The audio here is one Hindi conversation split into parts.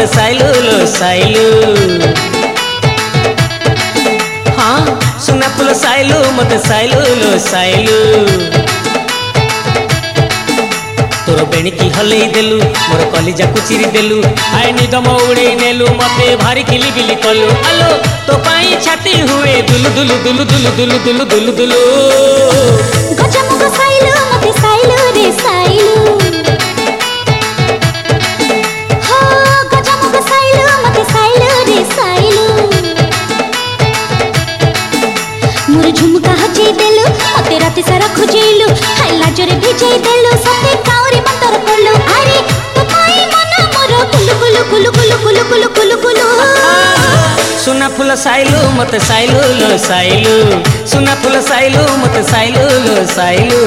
साइलू लो साइलू। हाँ सुना फूल साइलू मत साइलू लो साइलू। तोर बेणीकी हलई देलु मोर कलिजा को चिरी देलु आए निगम उड़े नेलु मते भारी खिली बिली कलु। आलो तो पाई छाती हुए दुलु दुलु दुलु दुलु दुलु दुलु दुलु दुलु। गजमुग साइलू मते साइलू रे साइलू। हो गजमुग साइलू मते साइलू रे साइलू। मोर झुमका हजे देलु मते राति सारा खोजेलु हाय लाजरे भिजई देलु सते काउरी मंतर पड़लु। अरे तो पाई मन मोर कुलु कुलु कुलु कुलु कुलु कुलु कुलु कुलु। सुना फूल साइलू मत साइलू लो साइलू। सुना फूल साइलू मत साइलू लो साइलू।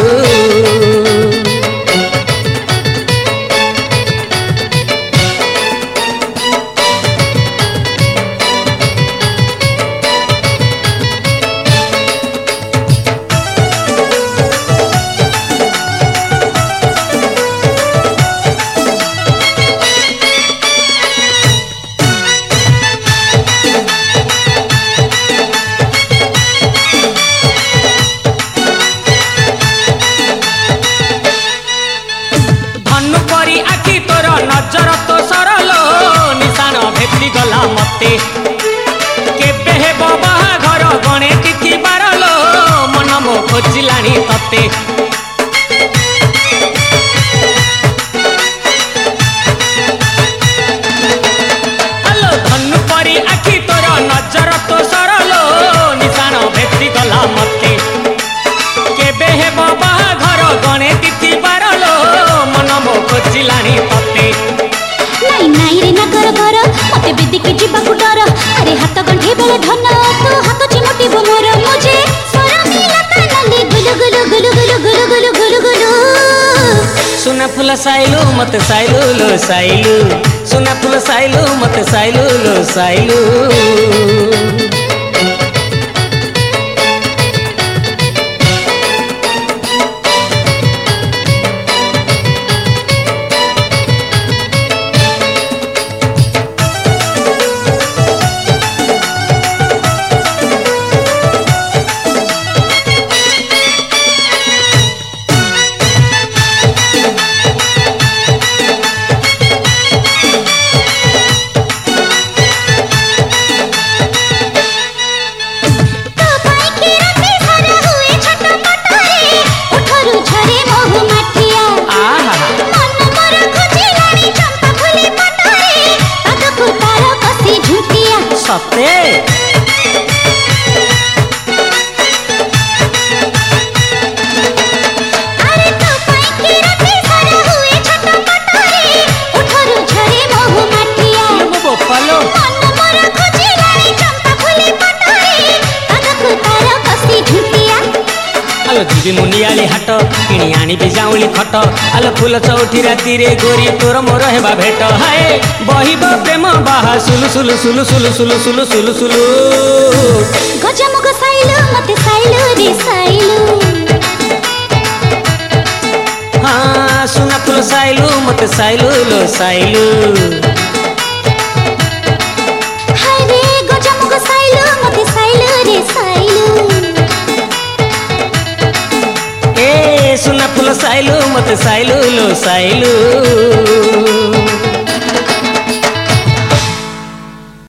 नजर तो सरल निशान भेटी गला मते केबे हेब बाहाघर गणे तिथि बारल मन मो खोजिलाणी तते। आलो धनु परी आखि तोर नजर तो सरल निशान भेटी गला मते केबे हेब बाहाघर गणे तिथि बारल मन मो खोजिलाणी तते। नाई नाई रे नगर घर मते बेदिके जीवाकु डर। अरे हाथ गंठे बेले धन तो हाथ चिमटी मोर मुझे सोरा मिला तानली गुलु गुलु गुलु गुलु गुलु गुलु गुलु गुलु। सुना फूल साइलू मत साइलू लो साइलू। सुना फूल साइलू मत साइलू लो साइलू। सते अरे तो पाई के राती सारा हुए छटा पटारे उठरू झरे मोह माटिया वो पलो मन मोर खोजिलाणी चंपा फूले पटारे ताकू तारा कसी झुटिया। आलो जीवी मुनियाली हाट किणी आनी जाऊली खट। आलो फूल चौठी राति रे गोरी तोर मोर हेबा भेट हाय बहिब प्रेम बाहा सुलु सुलु सुलु सुलु सुलु सुलु सुलु सुलु। गजमुग साइलू मते साइलू रे साइलू। हाँ सुना फूल साइलू मत साइलू लो साइलू। हाय रे गजमुग साइलू मते साइलू रे साइलू। ए सुना फूल साइलू मत साइलू लो साइलू।